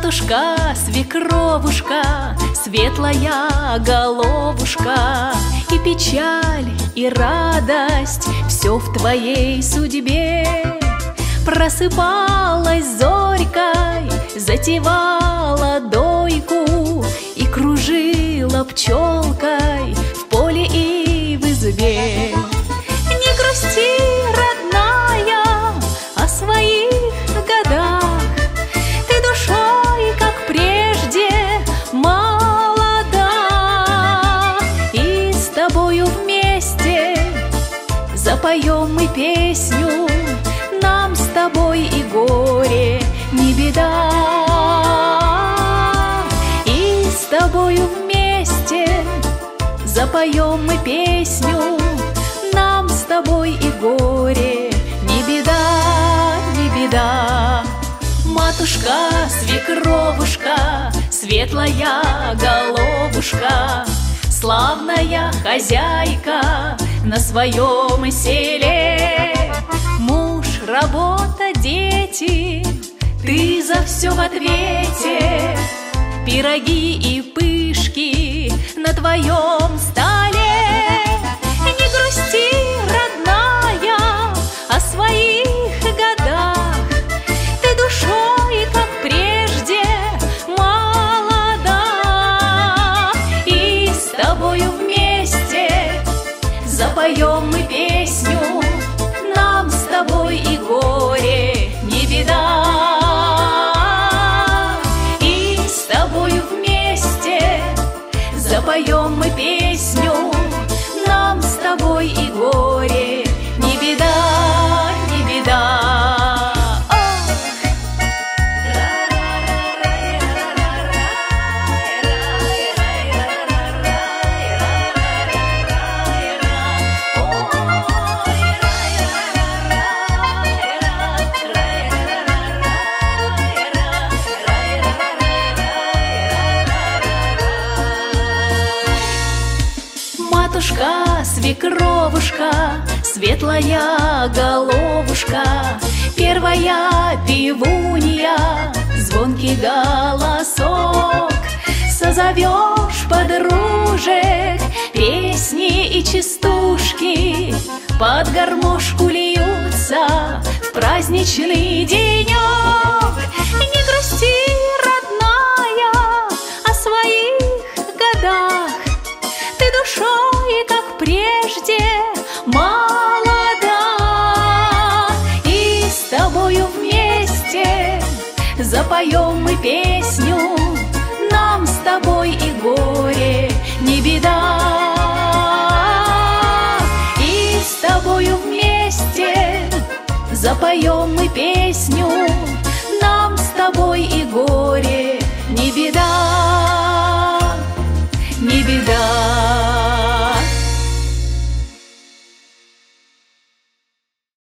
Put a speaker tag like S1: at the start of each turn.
S1: Матушка, свекровушка, светлая головушка, и печаль, и радость — все в твоей судьбе. Просыпалась зорькой, затевала дойку и кружила пчелкой в поле и в избе. Не грусти, родная, о своих годах, ты душой, как прежде, молода, и с тобою вместе запоем мы песню. Нам с тобой и горе не беда, и с тобою вместе запоем мы песню. Нам с тобой и горе не беда, не беда. Матушка, свекровушка, светлая головушка, славная хозяйка на своем селе. Муж, работа, дети, ты за все в ответе. Пироги и пышки на твоем столе. Не грусти, родная, о своих годах, ты душой, как прежде, молода, и с тобою вместе запоем мы песню. Нам с тобой и горе не беда, и с тобою вместе запоем мы песню. Нам с тобой и горе не беда, не беда. Матушка, свекровушка, светлая головушка, первая пивунья, звонкий голосок. Созовешь подружек, песни и частушки под гармошку льются в праздничный денек. Не грусти, родная, о своих годах, ты душой, как прежде, молода, и с тобою вместе запоем мы песню. Нам с тобой и горе не беда, и с тобою вместе запоем мы песню.